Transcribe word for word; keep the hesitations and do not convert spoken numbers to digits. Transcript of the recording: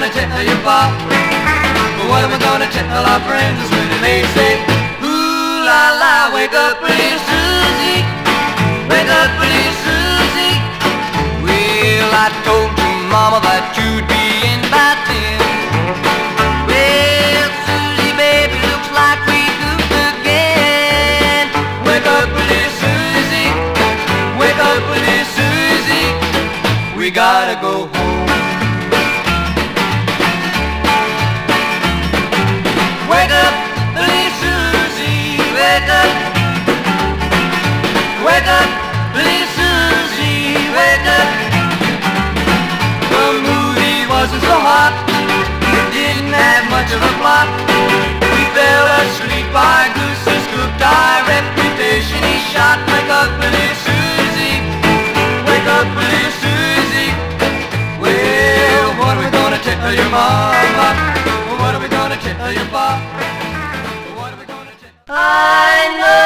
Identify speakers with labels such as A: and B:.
A: gonna tell your pop? What are we gonna tell our friends when they say, ooh la la, wake up pretty Susie, wake up pretty Susie. Well, I told your mama that you'd be in by ten. Well, Susie, baby, looks like we goofed again. Wake up pretty Susie, wake up pretty Susie, we gotta go home. Wake up, pretty Susie, wake up. Wake up, pretty Susie, wake up. The movie wasn't so hot, it didn't have much of a plot. We fell asleep by Goose's cooked, our reputation he shot. Wake up, pretty Susie, wake up, pretty Susie. Well, what are we gonna tell your mama? What are we gonna tell your pop? What are we gonna tell? I know